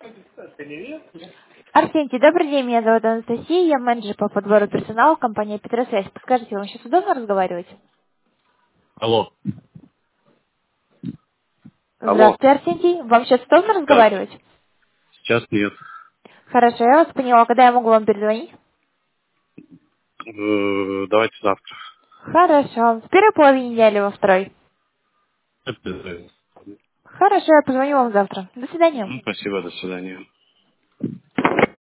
Арсентий, добрый день, меня зовут Анастасия, я менеджер по подбору персонала компании Петросвязь. Подскажите, вам сейчас удобно разговаривать? Алло. Алло. Здравствуйте, Арсентий, вам сейчас удобно Да, разговаривать? сейчас нет. Хорошо, я вас поняла, когда я могу вам перезвонить? Давайте завтра. Хорошо, в первой половине дня или во второй? Это- Хорошо, я позвоню вам завтра. До свидания. Спасибо, до свидания.